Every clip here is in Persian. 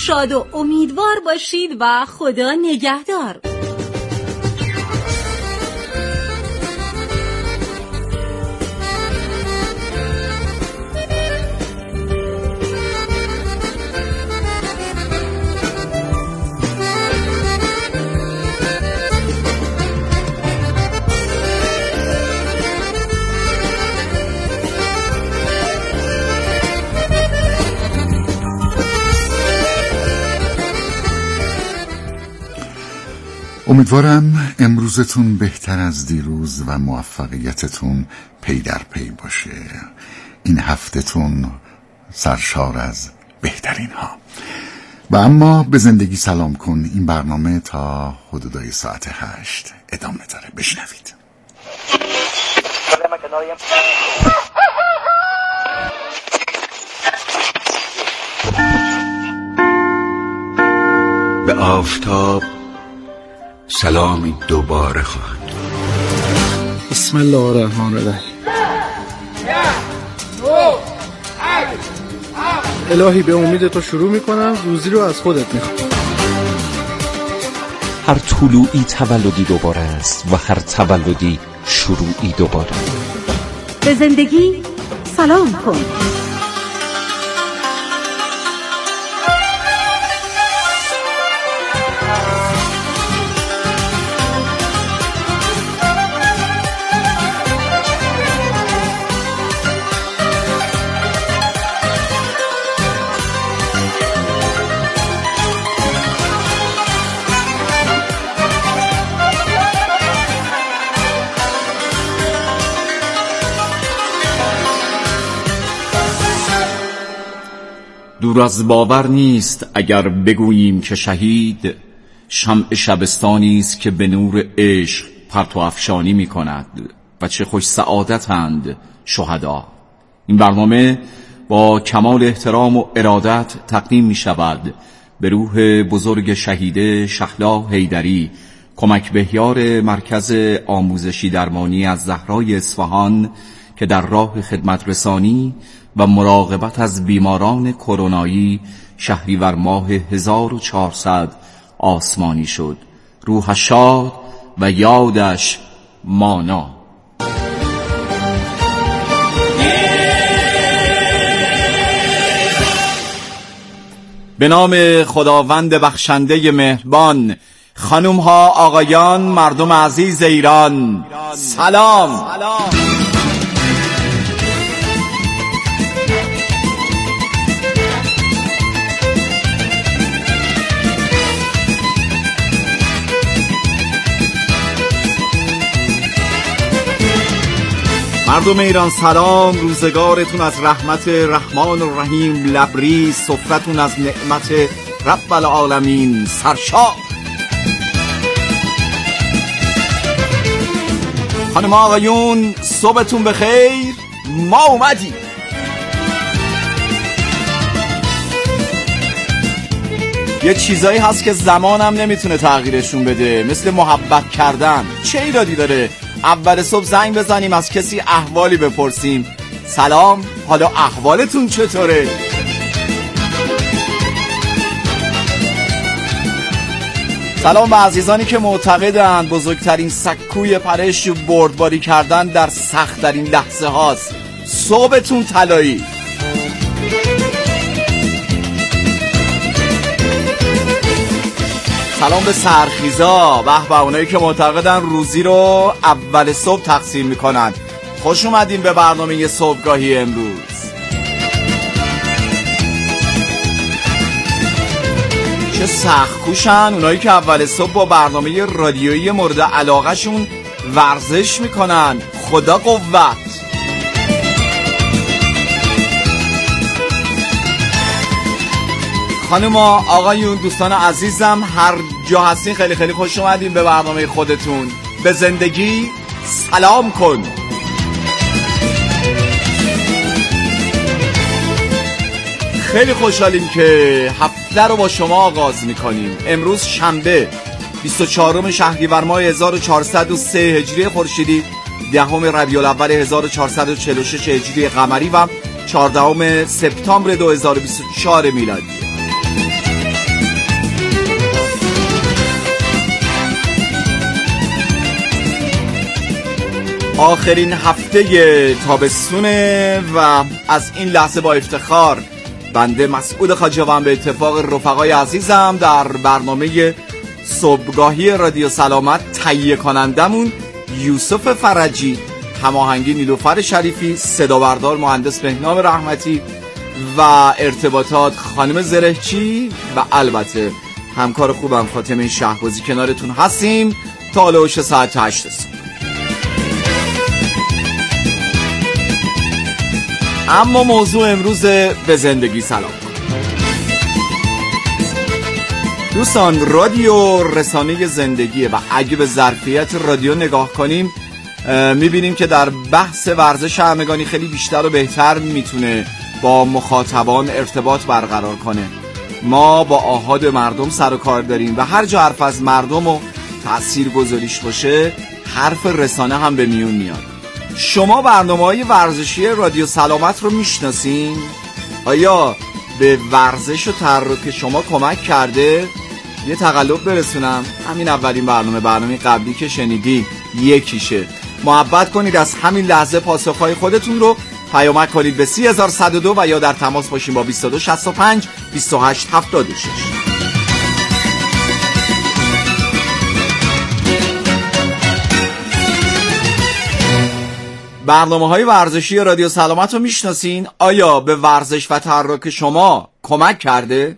شاد و امیدوار باشید و خدا نگهدار. امیدوارم امروزتون بهتر از دیروز و موفقیتتون پی در پی باشه. این هفتهتون سرشار از بهترین ها. و اما به زندگی سلام کن، این برنامه تا حدودای ساعت 8 ادامه داره. بشنوید. به آفتاب سلامی دوباره خواهد. بسم الله الرحمن الرحیم. الهی به امید تو شروع میکنم، روزی رو از خودت میخوام. هر طلوعی تولدی دوباره است و هر تولدی شروعی دوباره. به زندگی سلام کن. دور از باور نیست اگر بگوییم که شهید شمع شبستانی است که به نور عشق پرتو افشانی می کند و چه خوش سعادتند شهدا. این برنامه با کمال احترام و ارادت تقدیم می شود به روح بزرگ شهیده شهلا حیدری، کمک بهیار مرکز آموزشی درمانی از زهرای اصفهان که در راه خدمت رسانی و مراقبت از بیماران کرونایی شهریور ماه 1400 آسمانی شد. روحش شاد و یادش مانا. به نام خداوند بخشنده مهربان. خانم ها، آقایان، مردم عزیز ایران، سلام. مردم ایران سلام. روزگارتون از رحمت رحمان الرحیم لبریز، سفرتون از نعمت رب العالمین سرشار. خانم آقایون صبحتون بخیر، ما اومدیم. یه چیزایی هست که زمانم نمیتونه تغییرشون بده، مثل محبت کردن. چه ایرادی داره اول صبح زنگ بزنیم از کسی احوالی بپرسیم؟ سلام، حالا احوالتون چطوره؟ سلام به عزیزانی که معتقدند بزرگترین سکوی پرش و بردباری کردن در سخت‌ترین لحظه هاست. صبحتون طلایی. سلام به سرخیزا، به اونایی که معتقدن روزی رو اول صبح تقسیم میکنن. خوش اومدین به برنامه صبحگاهی امروز. چه سخت‌کوشن اونایی که اول صبح با برنامه رادیویی مورد علاقه شون ورزش میکنن. خدا قوت. خانم آقایون دوستان عزیزم هر جا هستین خیلی خیلی خوش اومدین به برنامه خودتون. به زندگی سلام کن. خیلی خوشحالیم که هفته رو با شما آغاز میکنیم. امروز شنبه 24 شهریور ماه 1403 هجری خورشیدی، 10 ربیع الاول 1446 هجری قمری و 14 سپتامبر 2024 میلادی. آخرین هفته تابستونه و از این لحظه با افتخار بنده مسعود خاجوان به اتفاق رفقای عزیزم در برنامه صبحگاهی رادیو سلامت تهیه کنندمون یوسف فرجی، هماهنگی نیلوفر شریفی، صدا بردار مهندس بهنام رحمتی و ارتباطات خانم زرهچی و البته همکار خوبم فاطمه شهبازی کنارتون هستیم تا هلوش ساعت 8 صبح. اما موضوع امروز به زندگی سلام. دوستان، رادیو رسانه زندگیه و اگه به ظرفیت رادیو نگاه کنیم میبینیم که در بحث ورزش همگانی خیلی بیشتر و بهتر میتونه با مخاطبان ارتباط برقرار کنه. ما با آحاد مردم سر و کار داریم و هر جا حرف از مردم و تأثیر گذاریش باشه حرف رسانه هم به میون میاد. شما برنامه‌های ورزشی رادیو سلامت رو میشناسین؟ آیا به ورزش و تحرک شما کمک کرده؟ یه تقلب برسونم، همین اولین برنامه قبلی که شنیدی یکیشه. محبت کنید از همین لحظه پاسخهای خودتون رو پیامک کنید به 3102 و یا در تماس باشیم با 2265 2876. برنامه‌های ورزشی رادیو سلامت رو میشناسین؟ آیا به ورزش و تحرک شما کمک کرده؟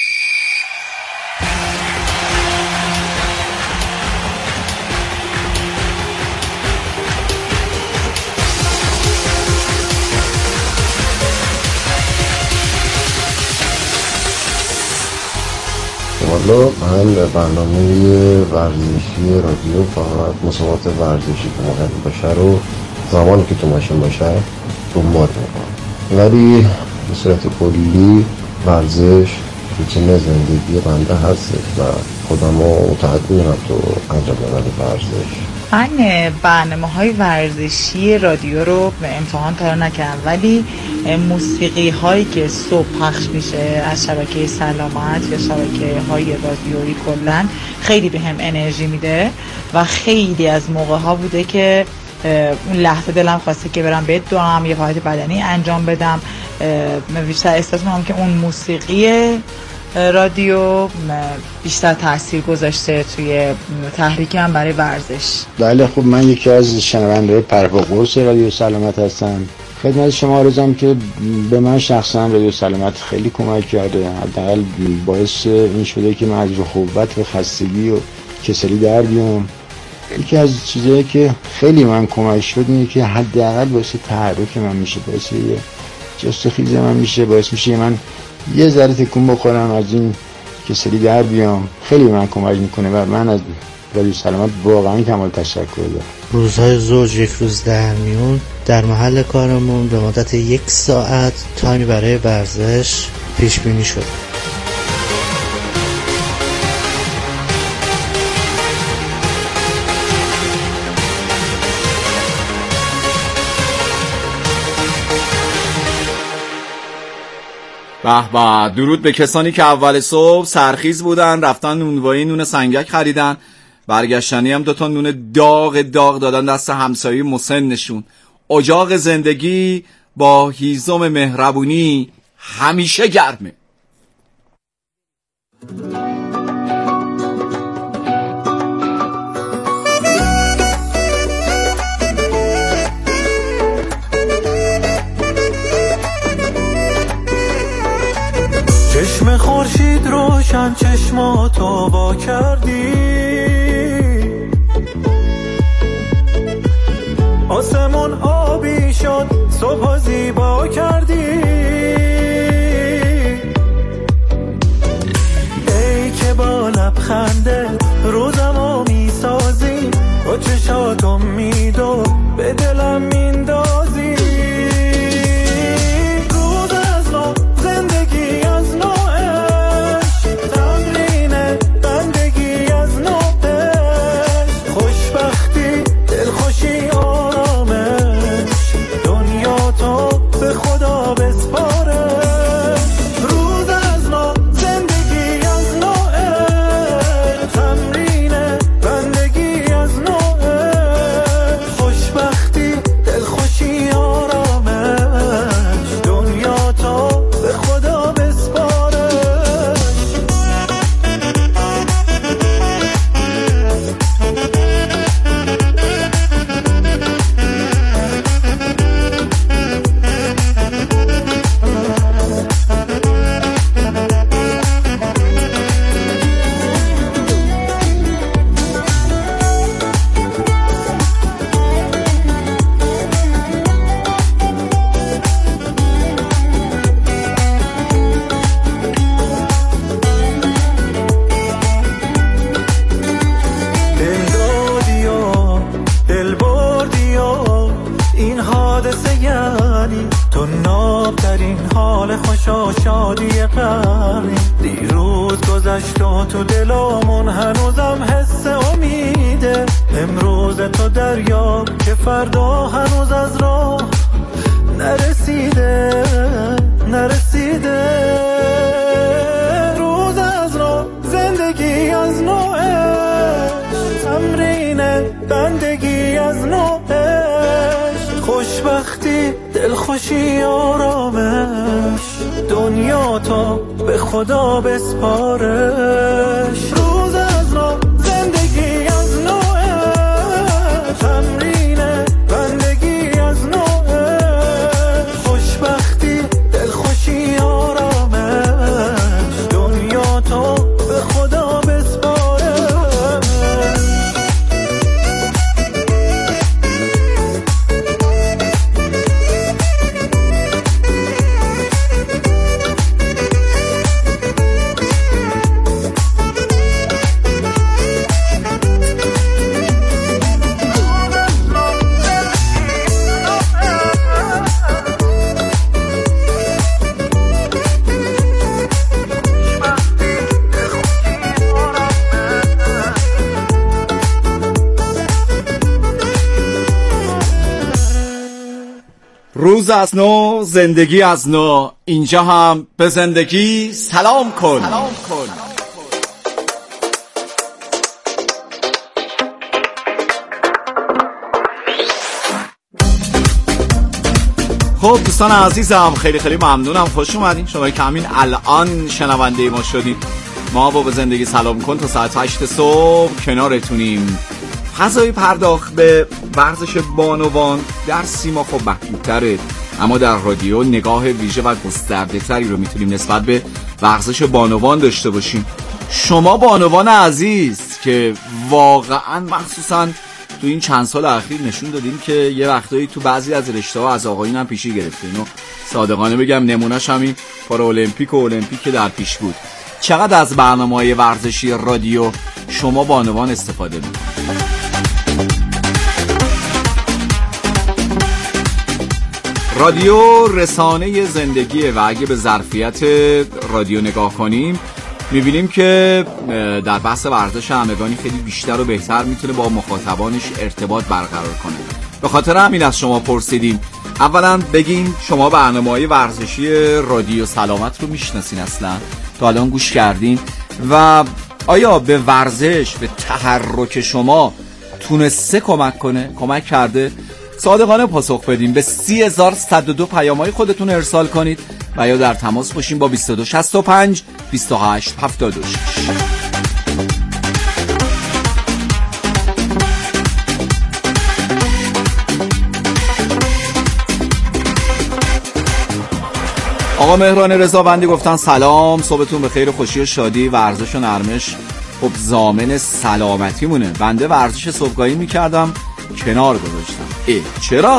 والا من برنامه ورزشی رادیو فقط مسابقات ورزشی که مهم باشه رو زمانی که تو ماشین باشه دنبال میکنم، ولی به صورت کلی ورزش روتین زندگی بنده هستش و خودم رو متعهد میدونم تو انجام دادن ورزش. من برنامه‌های ورزشی رادیو رو به امتحان تا نکردم، ولی موسیقی هایی که صبح پخش میشه از شبکه سلامت یا شبکه های رادیویی کلن خیلی به هم انرژی میده و خیلی از موقع ها بوده که اون لحظه دلم خواسته که برم بدوام، یه فعالیت بدنی انجام بدم. بیشتر احساس می‌کنم که اون موسیقی رادیو بیشتر تاثیر گذاشته توی تحریک من برای ورزش. بله خب من یکی از شنونده‌های پرپا قرص رادیو سلامت هستم. خدمت شما عرضم که به من شخصا رادیو سلامت خیلی کمک کرده، حداقل باعث این شده که من از رطوبت و خستگی و کسلی در بیام. یکی از چیزایی که خیلی من کمک شد اینه که حداقل باعث تحرک من میشه، باعث یه جست و خیز من میشه، باعث میشه من یه ذره تکون بخورم، از این کسلی در بیام. خیلی من کمک میکنه و من از رادیو سلامت واقعا کمال تشکر دارم. روزهای زوج یک روز در میون در محل کارمون به مدت 1 ساعت تایمی برای ورزش پیش بینی شد. به به، درود به کسانی که اول صبح سرخیز بودن، رفتن نونوایی نون سنگک خریدن، برگشتنی هم 2 تا نون داغ دادن دست همسایه مسنشون. اجاق زندگی با هیزم مهربونی همیشه گرمه. چشم خورشید روشن چشماتو وا کردی، آسمون آبی شد صبح زیبا کردی. ای که با لبخنده روزمو میسازی، با چشات امید و به دلم میندازی. خوشبختی آخرین حال خوشا شادی قرنی. دیروز گذشت و تو دلامون هنوزم حس امیده. امروز تو دریا که فردا هنوز از راه نرسیده. روز از نو زندگی از نوعش، تمرین بندگی از نوعش، خوشبختی دلخوشی آرامش، دنیا تو به خدا بسپارش. روز از نو زندگی از نوعش، تمرین بندگی از نوعش، خوشبختی دلخوشی آرامش، دنیا تو به خدا بسپارش. روز از نو زندگی از نو، اینجا هم به زندگی سلام کن. خب دوستان عزیزم، خیلی ممنونم، خوش اومدین. شما که همین الان شنونده ما شدین. ما با به زندگی سلام کن تا ساعت 8 صبح کنارتونیم. فضای پرداخت به ورزش بانوان در سیما خب محدودتره، اما در رادیو نگاه ویژه و گسترده تری رو میتونیم نسبت به ورزش بانوان داشته باشیم. شما بانوان عزیز که واقعا مخصوصا تو این چند سال اخیر نشون دادیم که یه وقتایی تو بعضی از رشته‌ها از آقایون هم پیشی گرفتین و صادقانه بگم نمونهش همین پارالمپیک و المپیک که در پیش بود. چقدر از برنامه‌های ورزشی رادیو شما بانوان استفاده می‌کنید؟ رادیو رسانه زندگیه و اگه به ظرفیت رادیو نگاه کنیم میبینیم که در بحث ورزش همگانی خیلی بیشتر و بهتر میتونه با مخاطبانش ارتباط برقرار کنه. به خاطر همین از شما پرسیدیم اولا بگین شما برنامه‌های ورزشی رادیو سلامت رو میشناسین؟ اصلا تا الان گوش کردین؟ و آیا به ورزش، به تحرک شما تونسته کمک کرده؟ صادقانه پاسخ بدیم. به 30102 پیام‌های خودتون ارسال کنید و یا در تماس باشیم با 2265 28 76. آقا مهران رضاوندی گفتن سلام، صبحتون به خیر، خوشی و شادی، ورزش و نرمش خب ضامن سلامتی مونه. بنده ورزش صبحگاهی میکردم کنار گذاشتم. چرا؟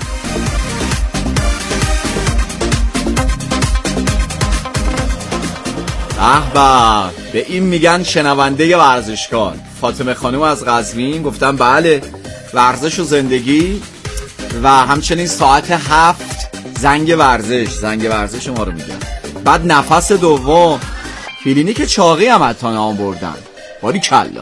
به این میگن شنونده ورزشکار. فاطمه خانم از قزوین گفتم بله، ورزش و زندگی و همچنین ساعت 7 زنگ ورزش ما رو میگن. بعد نفس دوم کلینیک چاقی هم حتی نام بردن. باری کلا.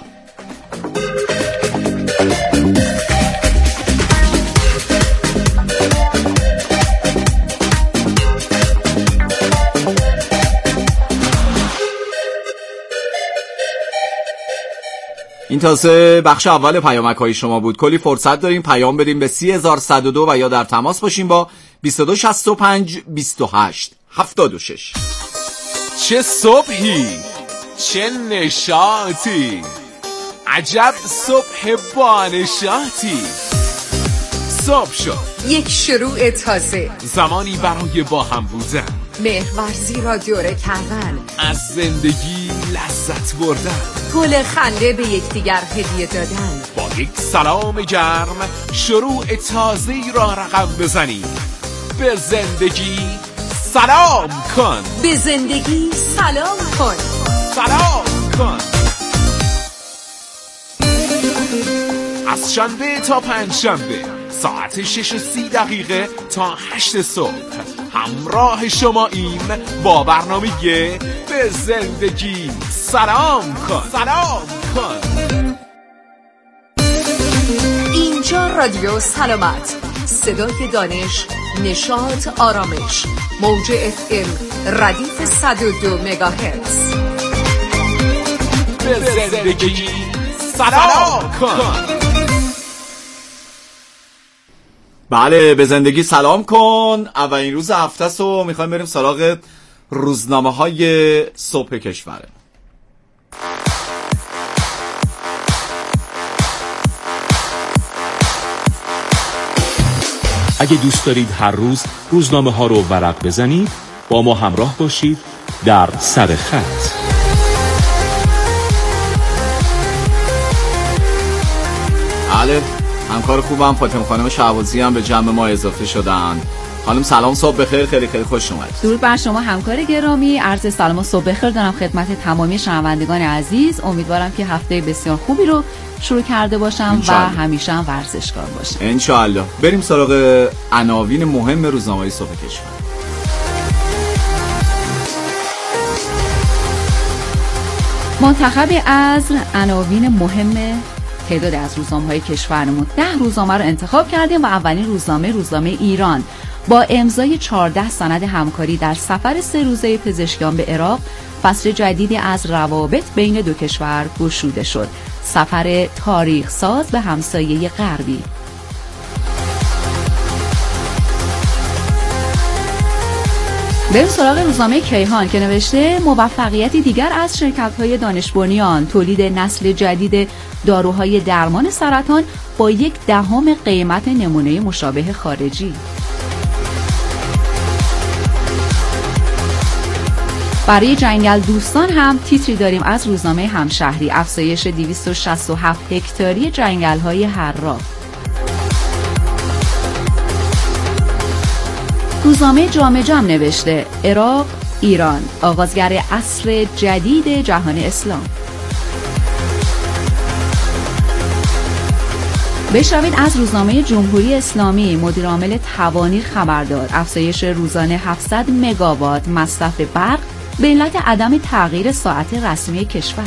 این تازه بخش اول پیامک‌های شما بود. کلی فرصت داریم پیام بدیم به 30102 و یا در تماس باشیم با 2265 28 76. چه صبحی، چه نشاطی، عجب صبح بانشاطی. صبح شد، یک شروع تازه، زمانی برای با هم بودن، مهرورزی را دوره کردن، از زندگی لذت بردن، گل خنده به یکدیگر هدیه دادن، با یک سلام گرم شروع تازه‌ای را رقم بزنیم. به زندگی سلام کن. به زندگی سلام کن. سلام کن. از شنبه تا پنجشنبه ساعت 6:30 تا 8 صبح همراه شما این با برنامه به زندگی سلام کن. اینجا رادیو سلامت، صدای دانش، نشاط، آرامش، موج FM ردیف 102 مگاهرتز. به زندگی سلام کن. بله، به زندگی سلام کن. اولین روز هفته است و میخوایم بریم سراغ روزنامه های صبح کشوره. اگه دوست دارید هر روز روزنامه ها رو ورق بزنید، با ما همراه باشید در سر خط. بله، همکار خوبم فاطمه خانم شعبازی هم به جمع ما اضافه شدن. خانم سلام، صبح بخیر، خیلی خیلی خوش اومد. درود بر شما همکار گرامی، عرض سلام و صبح بخیر دارم خدمت تمامی شنوندگان عزیز. امیدوارم که هفته بسیار خوبی رو شروع کرده باشم و همیشه هم ورزشکار باشم انشالله. بریم سراغ عناوین مهم روزنامه‌های صبح کشور. منتخب از عناوین مهم تعداد از روزنامه‌های کشورمون 10 روزنامه رو انتخاب کردیم و اولین روزنامه ایران با امضای 14 سند همکاری در سفر 3 روزه پزشکیان به عراق، فصل جدیدی از روابط بین دو کشور گشوده شد. سفر تاریخ ساز به همسایه غربی. بریم سراغ روزنامه کیهان که نوشته موفقیتی دیگر از شرکت‌های دانش بنیان، تولید نسل جدید داروهای درمان سرطان با 1/10 قیمت نمونه مشابه خارجی. برای جنگل دوستان هم تیتری داریم از روزنامه همشهری، افزایش 267 هکتاری جنگل‌های حرا. روزنامه جامع نوشته عراق ایران آغازگر عصر جدید جهان اسلام. بشنوید از روزنامه جمهوری اسلامی، مدیرعامل توانیر خبردار افزایش روزانه 700 مگاوات مصرف برق به علت عدم تغییر ساعت رسمی کشور.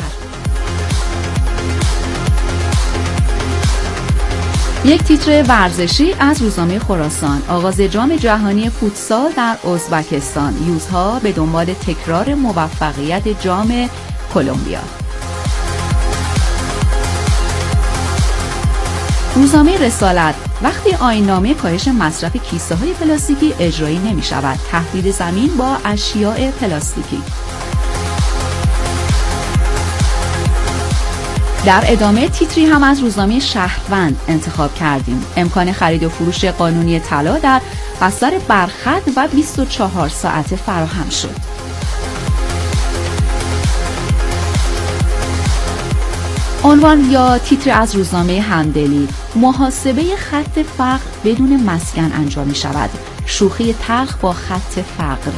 یک تیتر ورزشی از روزنامه خراسان، آغاز جام جهانی فوتسال در ازبکستان، یوزها به دنبال تکرار موفقیت جام کلمبیا. روزنامه رسالت، وقتی آیین‌نامه کاهش مصرف کیسه‌های پلاستیکی اجرایی نمی‌شود، تهدید زمین با اشیاء پلاستیکی. در ادامه تیتری هم از روزنامه شهروند انتخاب کردیم، امکان خرید و فروش قانونی طلا در بستر برخط و 24 ساعته فراهم شد. عنوان یا تیتر از روزنامه همدلی، محاسبه خط فقر بدون مسکن انجام می شود، شوخی تلخ با خط فقر.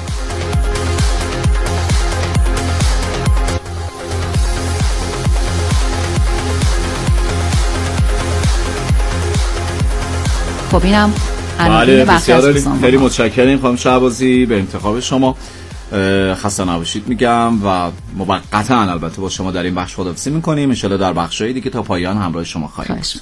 خب اینم بله، بسیار خیلی متشکریم خانم شعبازی به انتخاب شما. خسته نباشید میگم و موقتا البته با شما در این بخش خداحافظی میکنیم. ان شاءالله در بخش‌های دیگه تا پایان همراه شما خواهیم بود.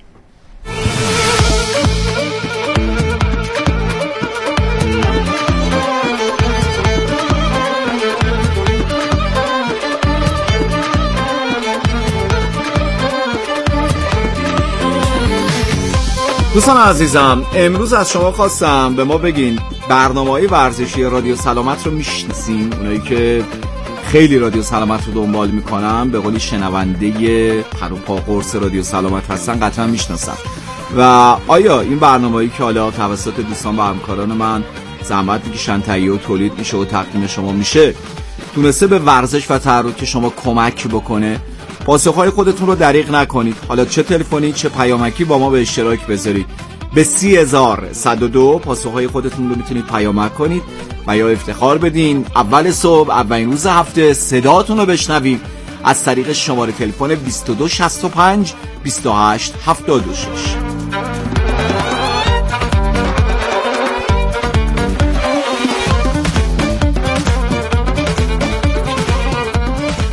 دوستان عزیزم، امروز از شما خواستم به ما بگین برنامه‌های ورزشی رادیو سلامت رو میشناسین؟ اونایی که خیلی رادیو سلامت رو دنبال میکنن، به قولی شنونده پر و پا قرص رادیو سلامت هستن، قطعا میشناسن. و آیا این برنامه‌ای که حالا توسط دوستان و همکاران من زحمت میکشن تهیه و تولید میشه و تقدیم شما میشه، تونسته به ورزش و تحرک شما کمک بکنه؟ پاسخهای خودتون رو دریغ نکنید، حالا چه تلفنی چه پیامکی با ما به اشتراک بذارید. به 30102 پاسخهای خودتون رو میتونید پیامک کنید و یا افتخار بدین اول صبح اولین روز هفته صداتون رو بشنویم از طریق شماره تلفن 2265 28 76.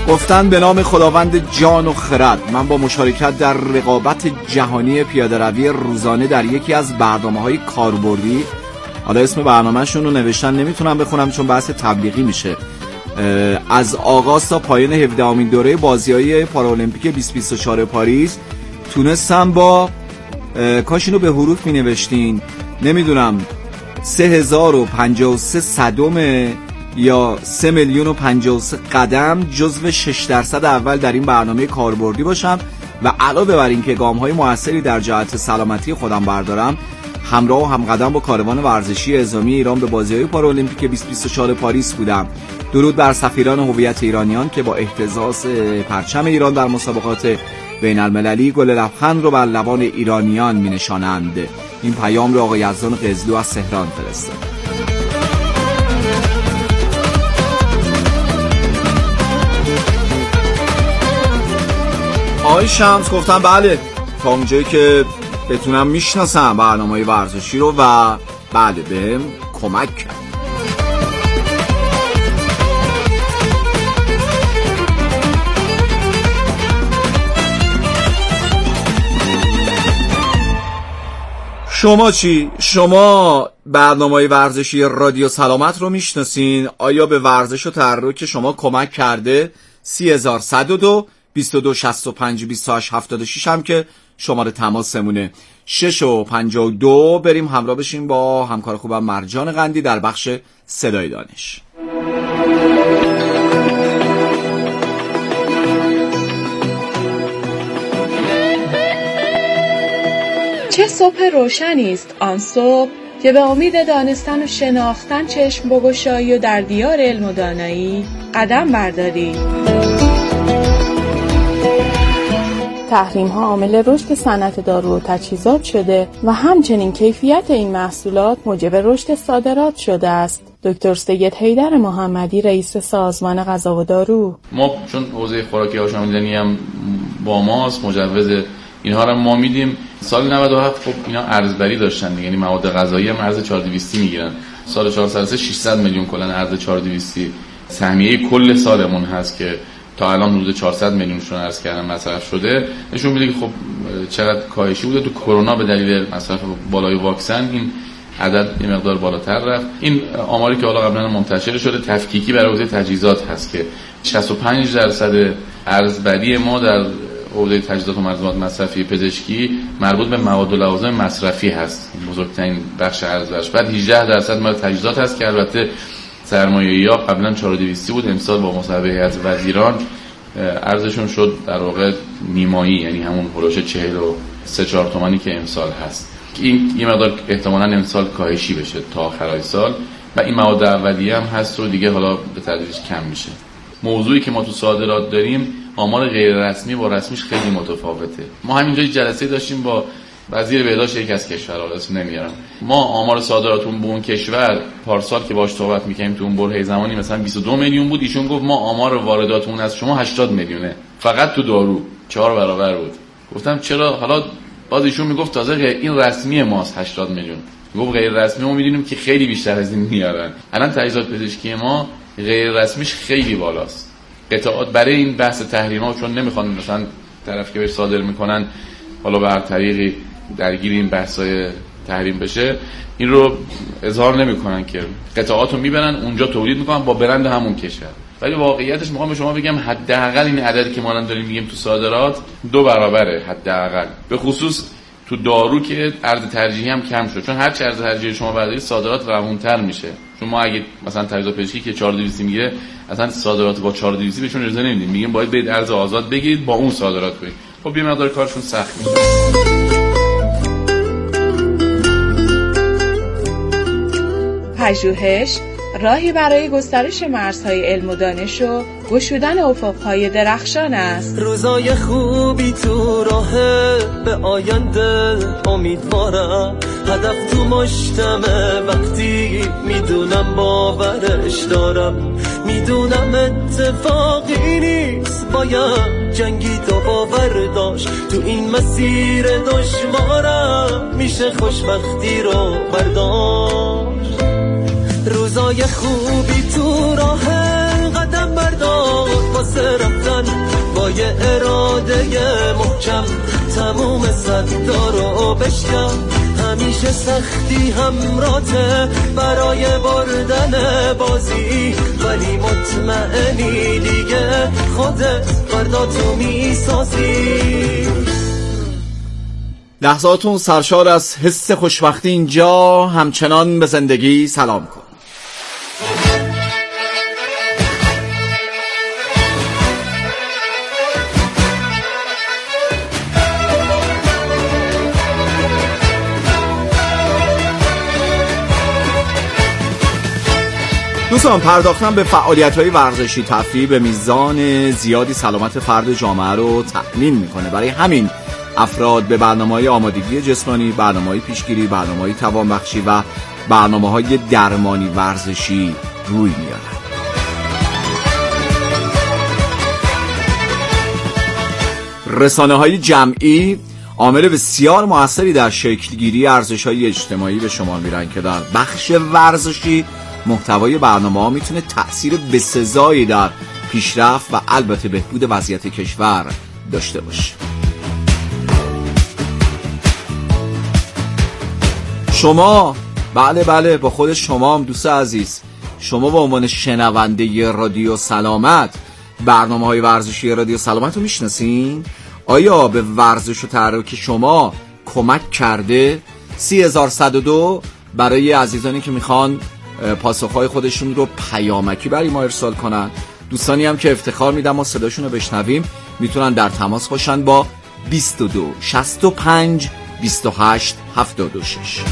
گفتن به نام خداوند جان و خرد، من با مشارکت در رقابت جهانی پیاده‌روی روزانه در یکی از برنامه‌های کاربردی، حالا اسم برنامه‌شون رو نوشتن نمیتونم بخونم چون بحث تبلیغی میشه، از آغاز تا پایان 17مین دوره بازی‌های پارالمپیک 2024 پاریس تونستم با کاش اینو به حروف می نوشتین، نمیدونم 3053 صدم یا 3,053,000 قدم جزو 6% اول در این برنامه کاربردی باشم و علاوه بر این که گام‌های موثری در جهت سلامتی خودم بردارم، همراه و همقدم با کاروان ورزشی اعزامی ایران به بازی‌های پارالمپیک 2024 پاریس بودم. درود بر سفیران هویت ایرانیان که با اهتزاز پرچم ایران در مسابقات بین المللی گل لبخند رو بر لبان ایرانیان می نشانند. این پیام رو آقای یزدان قزلو از تهران فرستاد. آقای شمس گفتن بله تا اونجایی که بتونم میشناسم برنامه‌های ورزشی رو و بله بهم کمک کرد. شما چی؟ شما برنامه‌های ورزشی رادیو سلامت رو میشناسین؟ آیا به ورزش و تحرک شما کمک کرده؟ 3102 2265 2876 هم که شماره تماسمونه. 6:52 بریم همراه بشیم با همکار خوبم مرجان قندی در بخش صدای دانش. چه صبح روشنی است آن صبح که به امید دانستن و شناختن چشم بگشایی و در دیار علم و دانایی قدم برداری. تحریم‌ها عامل رشد صنعت دارو و تجهیزات شده و همچنین کیفیت این محصولات موجب رشد صادرات شده است. دکتر سید حیدر محمدی رئیس سازمان غذا و دارو: ما چون حوزه خوراکی آشامیدنی هم با ماست، مجوز اینها رو ما میدیم. سال 97 خب اینا ارزبری داشتن، یعنی مواد غذایی هم ارز 4200 میگیرن. سال 403 600 میلیون کلا ارز 4200 سهمیه کل سالمون هست که تا الان حدود 400 میلیونشون عرض کردن مصرف شده. نشون میده که خب چقدر کاهشی بوده. تو کرونا به دلیل مصرف بالای واکسن این عدد یه مقدار بالاتر رفت. این آماری که حالا قبلا منتشر شده تفکیکی برای حوزه تجهیزات هست که 65% ارزبری ما در حوزه تجهیزات و ملزومات مصرفی پزشکی مربوط به مواد و لوازم مصرفی هست، بزرگترین بخش ارزش. بعد 18% مال تجهیزات هست که البته سرمایه‌ای‌ها قبلا 4200 بود، امسال با مصوبه از وزیران ارزشون شد در واقع نیمایی، یعنی همون هولوش 43-4 تومانی که امسال هست. این یه مقدار احتمالاً امسال کاهشی بشه تا آخرای سال و این مواد اولیه هم هست و دیگه حالا به تدریج کم میشه. موضوعی که ما تو صادرات داریم آمار غیر رسمی با رسمیش خیلی متفاوته. ما همینجا جلسه داشتیم با وزیر بهداشت یک از کشورها، اسم نمیارم، ما آمار صادراتون به اون کشور پارسال که باهاش صحبت می‌کردیم تو اون برهه زمانی مثلا 22 میلیون بود، ایشون گفت ما آمار وارداتمون از شما 80 میلیونه فقط تو دارو، 4 برابر بود. گفتم چرا؟ حالا باز ایشون میگفت تازه این رسمی ماست 80 میلیون. گفت غیر رسمی ما می‌دونیم که خیلی بیشتر از این میارن. الان تجهیزات پزشکی ما غیر رسمیش خیلی بالاست. قطعات برای این بحث تحریم‌ها چون نمیخوان مثلا طرف که بهش صادر میکنن حالا به هر طریقی درگیر این بحث‌های تحریم بشه، این رو اظهار نمیکنن که قطعاتو میبرن اونجا تولید میکنن با برند همون کشور. ولی واقعیتش میخوام به شما بگم حداقل این عددی که ما الان داریم میگیم تو صادرات 2 برابره حداقل، به خصوص تو دارو که ارز ترجیحی هم کم شد. چون هر چه ارز ترجیحی شما بردارید صادرات روونتر میشه. چون ما اگه مثلا تجهیزات پزشکی که 4200 میگیره اصلا صادرات با 4200 بهشون اجازه نمیدیم، میگیم باید برید ارز آزاد بگیرید با اون صادرات کنید. خب یه مقدار کارشون سخت میشه. پژوهش راهی برای گسترش مرزهای علم و دانش و گشودن افقهای درخشان است. روزای خوبی تو راهه، به آینده امیدوارم، هدف تو مشتمه وقتی میدونم باورش دارم، میدونم اتفاقی نیست باید جنگید و باور داشت، تو این مسیر دشوارم میشه خوشبختی رو برداشت. روزای خوبی تو راهه، قدم بردار واسه رفتن با یه اراده محکم تموم صدا رو بشکن. همیشه سختی همراته برای بردن بازی، ولی مطمئنی دیگه خودت فردا تو میسازی. لحظاتون سرشار از حس خوشبختی اینجا، همچنان به زندگی سلام کن. دوستان، پرداختن به فعالیت‌های ورزشی تفریحی به میزان زیادی سلامت فرد جامعه رو تضمین می‌کنه. برای همین افراد به برنامه‌های آمادگی جسمانی، برنامه‌های پیشگیری، برنامه‌های توانبخشی و برنامه‌های درمانی ورزشی روی میارن. رسانه‌های جمعی عامل بسیار موثری در شکلگیری ارزش‌های اجتماعی به شمار میرن که در بخش ورزشی محتوای برنامه‌ها میتونه تأثیر بسزایی در پیشرفت و البته بهبود وضعیت کشور داشته باشه. شما بله با خود شما هم دوست عزیز، شما به عنوان شنونده رادیو سلامت برنامه‌های ورزشی رادیو سلامت رو میشناسین؟ آیا به ورزش و تحرک شما کمک کرده؟ 30102 برای عزیزانی که میخوان پاسخهای خودشون رو پیامکی برای ما ارسال کنن. دوستانی هم که افتخار میدم ما صداشون رو بشنویم میتونن در تماس باشن با 22 65 28 76.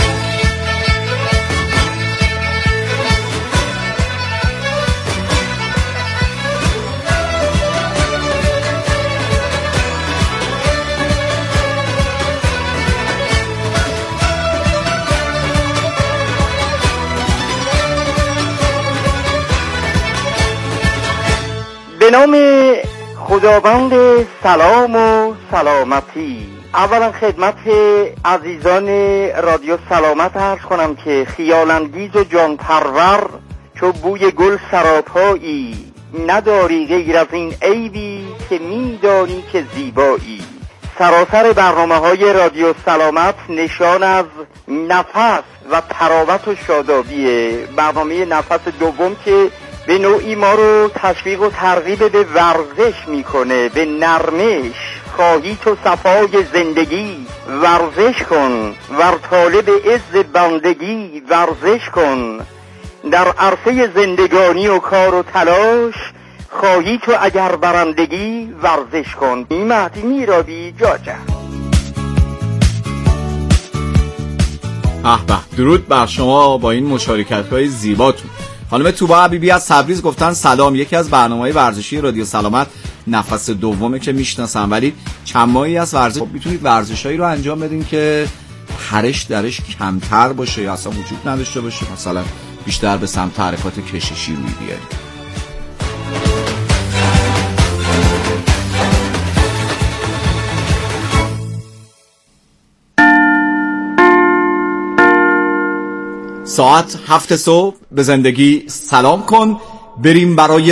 به نام خداوند سلام و سلامتی، اولا خدمت عزیزان رادیو سلامت عرض کنم که خیالانگیز و جان پرور چو بوی گل سراپایی، نداری غیر از این عیبی که میدانی که زیبایی. سراسر برنامه‌های رادیو سلامت نشان از نفس و تراوت و شادابیه. برنامه نفس دوم که به نوعی ما رو تشویق و ترغیب به ورزش میکنه، به نرمش. خواهی تو صفای زندگی ورزش کن، ور طالب عز بندگی ورزش کن. در عرصه زندگانی و کار و تلاش، خواهی تو اگر برندگی ورزش کن. مهدی میرابی جاجه. درود بر شما با این مشارکت‌های زیباتون. خانم توبا حبیبی از تبریز گفتن سلام، یکی از برنامه‌های ورزشی رادیو سلامت نفس دومه که میشناسم، ولی چند ماهی از ورزش میتونید ورزشایی رو انجام بدین که پرش درش کمتر باشه یا اصلا وجود نداشته باشه، مثلا بیشتر به سمت حرکات کششی روی بیارید. ساعت 7 صبح به زندگی سلام کن. بریم برای